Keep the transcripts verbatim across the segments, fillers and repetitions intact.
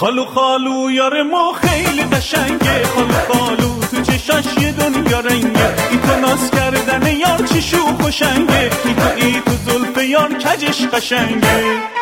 خالو خالو یار ما خیلی قشنگه، خالو خالو تو چشاش یه دنیا رنگه، ای تو ناز کردن یار چی شوخ و شنگه، ای تو ای تو زلف یار کجش قشنگه.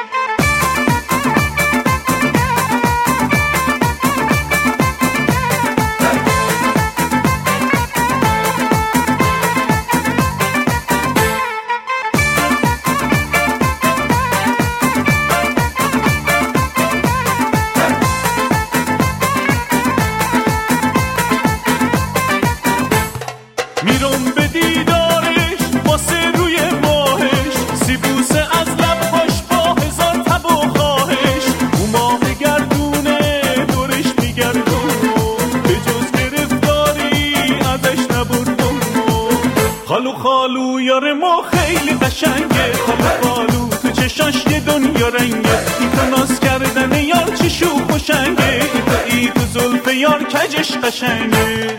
میرم به دیدارش واسه روی ماهش، سیبوسه از لباش با هزار تب و خواهش، او ماه گردونه دورش میگردم به جز گرفتاری ازش نبردم. خالو خالو یار ما خیلی قشنگه، خالو خالو تو چشاش یه دنیا رنگه، ای تو ناز کردن یار چی شوخ و شنگه، ای تو ای تو زلف یار کجش قشنگه.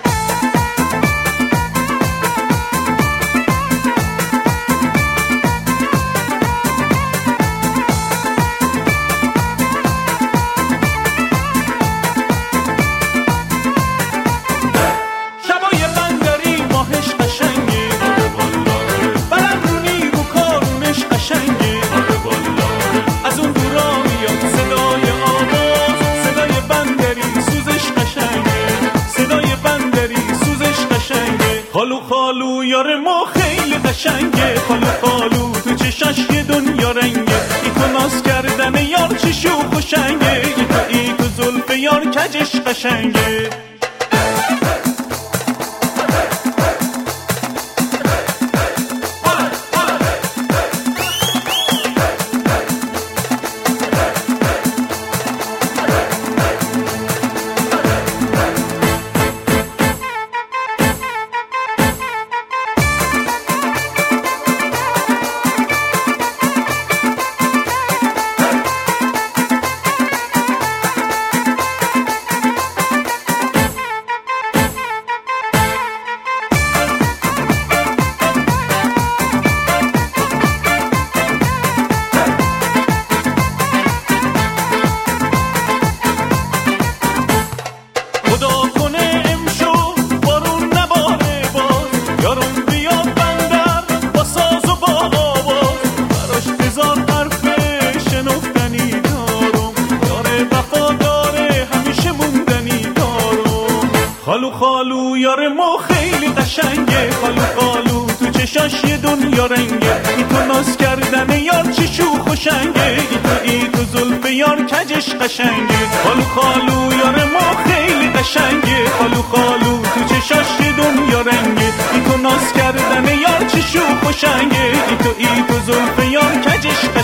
خالو خالو یار ما خیلی قشنگه، خالو خالو تو چشاش یه دنیا رنگه، ای تو ناز کردن یار چی شوخ و شنگه، ای تو ای تو زلف یار کجش قشنگه. خالو خالو یار ما خیلی قشنگه، خالو خالو تو چشاش یه دنیا رنگه، ای تو ناز کردن یار چی شوخ و شنگه، ای تو ای تو زلف یار کجش قشنگه. خالو خالو یار ما خیلی قشنگه، خالو خالو تو چشاش یه دنیا رنگه، ای تو ناز کردن یار چی شوخ و شنگه، ای تو ای تو زلف یار کجش